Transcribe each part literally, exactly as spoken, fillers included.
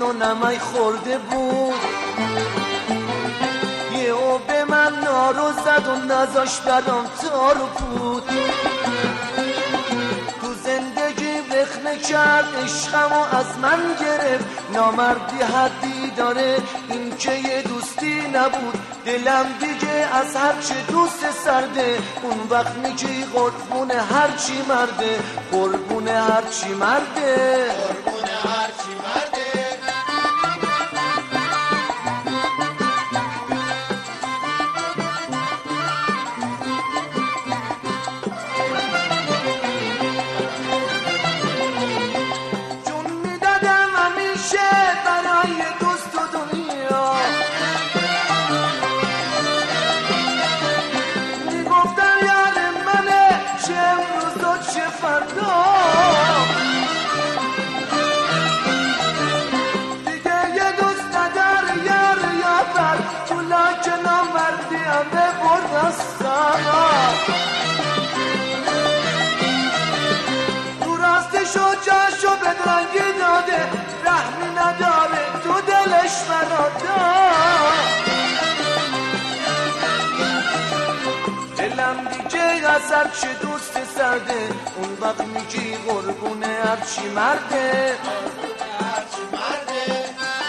و نمک خورده بود، یه او به من نارو زد و نذاش برام تار و پود. تو زندگی رخنه کرد عشقم و از من گرفت، نامردی حدی داره این که یه دوستی نبود. دلم دیگه از هرچی دوست سرده، اون وقت میگی قربون هرچی مرده، قربون هرچی مرده، قربون هرچی مرده. جون میدادم همیشه برای دوست و دنیا، میگفتن یار منه چه امروز و چه فردا. دیگه یه دوست ندار یار یابر، تولا که نامردی همه برد از سرا. تو راستشو جاشو به درنگی داده، رحمی نداره تو دلش برادا. دلم دیگه از هرچی دوست سرده، اون وقت میگی قربون هرچی مرده، هرچی مرده.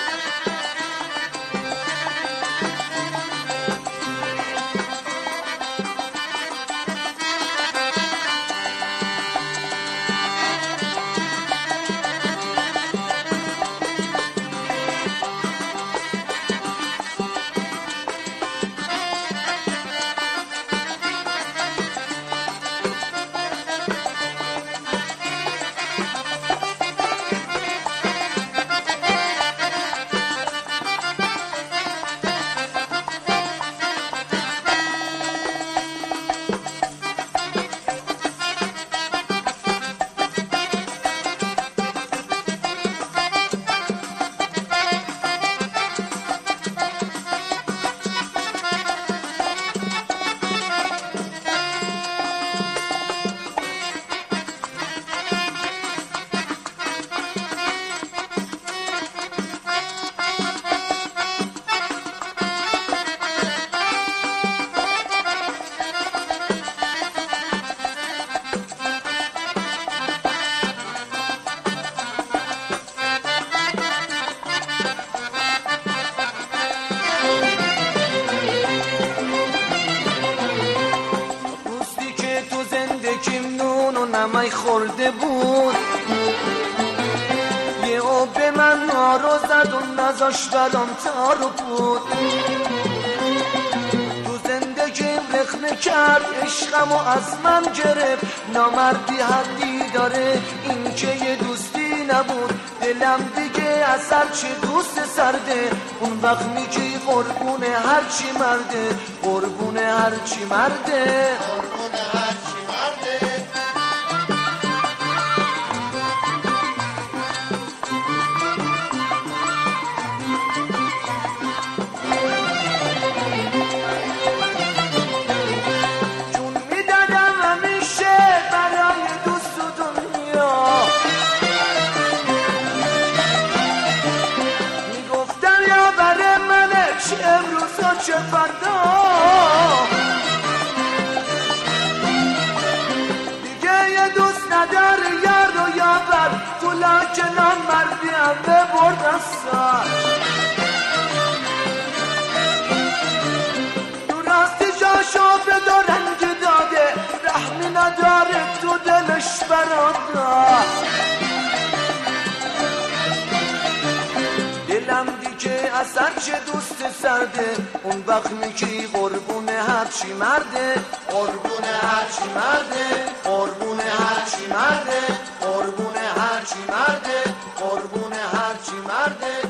نمک خورده بود، یه او به من نارو زد و نذاش برام تار و پود. تو زندگیم رخنه کرد عشقم و از من گرفت، نامردی حدی داره این که یه دوستی نبود. دلم دیگه از هرچی دوست سرده، اون وقت میگی قربون هرچی مرده، قربون هرچی مرده، قربون هرچی مرده. امروز و چه فردا. دیگه یه دوست ندار یار و یابر، تو لاکه نامردی همه برد از سر. تو راستی جاشو به رنگ داده، رحمی نداره تو دلش برادا. دلم دیگه از هرچی دوست سرده، اون وقت میگی قربون هرچی مرده، قربون هرچی مرده، قربون هرچی مرده، قربون هرچی مرده، قربون هرچی مرده.